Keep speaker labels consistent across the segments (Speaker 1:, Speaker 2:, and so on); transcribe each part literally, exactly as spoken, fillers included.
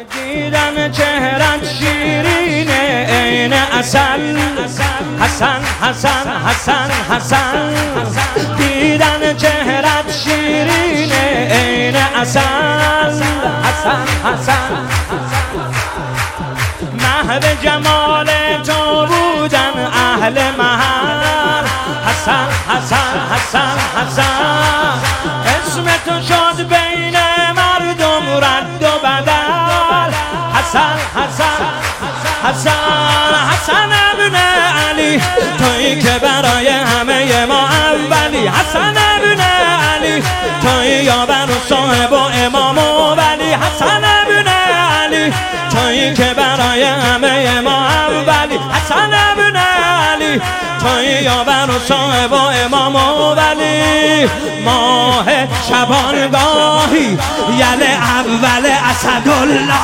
Speaker 1: دیدن چهرت شیرینه عین عسل حسن حسن حسن حسن دیدن چهرت شیرینه عین عسل حسن حسن محو جمال تو بودن اهل محل حسن حسن حسن حسن اسم تو شد بین مردم رد و بدل حسن حسن حسن حسن ابن علی تویی که برای همه ما اولی حسن ابن علی تویی یاور و صاحب و امام و ولی حسن ابن علی تویی که برای همه ما اولی حسن ابن علی تویی یاور و صاحب و امام و ولی ماه شبانگاهی یل اول اسدالله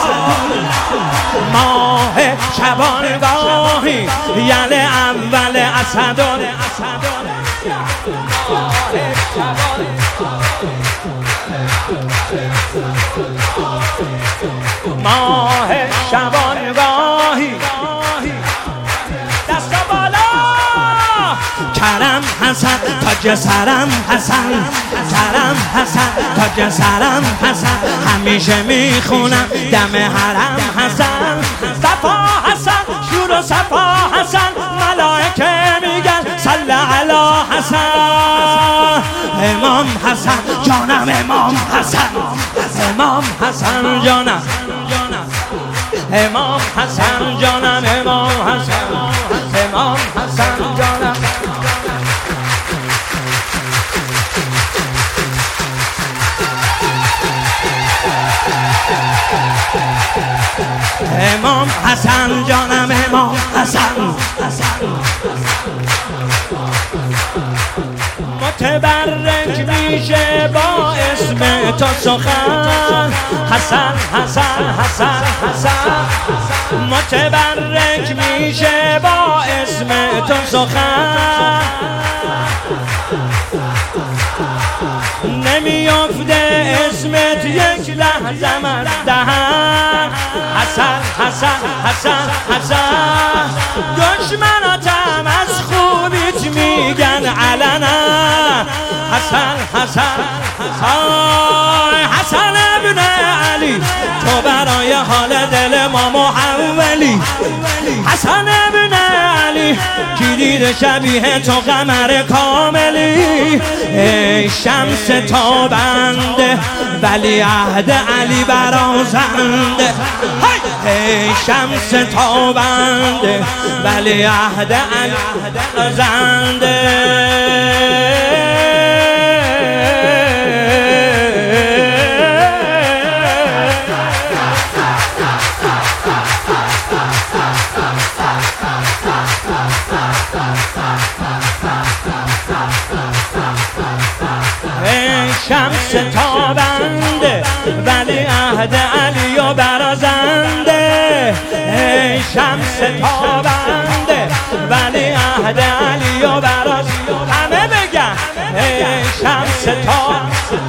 Speaker 1: ماه شبانگاهی یل اول اسدالله ماه شبانگاهی دست بالا کرم حسن تاج سرم حسن کرم حسن تاج سرم حسن همیشه میخونم دم حرم حسن صفا حسن شور و صفا حسن ملائکه میگن صلی علی حسن امام حسن جانم امام حسن امام حسن جانم امام حسن جانم امام حسن امام حسن جانم امام حسن جانم امام حسن متبرک میشه با اسم تو سخن حسن حسن حسن حسن متبرک میشه با اسم تو سخن نمیافته اسمت یک لحظه من دهن حسن حسن حسن حسن دشمناتم از خوبیت میگن علنا حسن حسن آی حسن ابن علی تو برای حال دل ما محولی حسن ابن علی کی دید شبیه تو قمر کاملی ای شمس تابنده ولی عهد علی برازنده ای شمس تابنده ولی عهد علی برازنده شمس تابنده ولی عهد علی و برازنده ای شمس تابنده ولی عهد علی و برازنده همه بگن ای شمس تابنده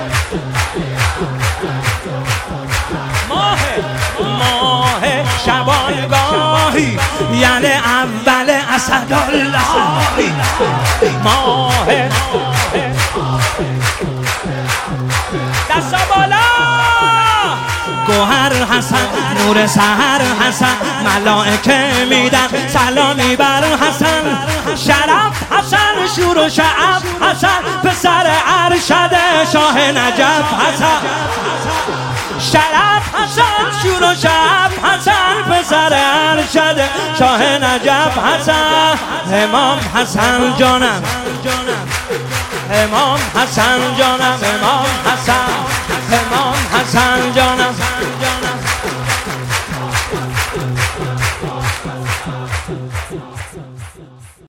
Speaker 1: ماه ماه شبانگاهی یعنی اول اسدالله ماه دستا بالا گوهر حسن نور سحر حسن ملائکه میدن سلامی بر حسن شرف حسن شور و شعف حسن پسر ارشد شاه نجف حسن شرف حسن شور و شعف حسن پسر ارشد شاه نجف حسن امام حسن جانم امام حسن جانم امام حسن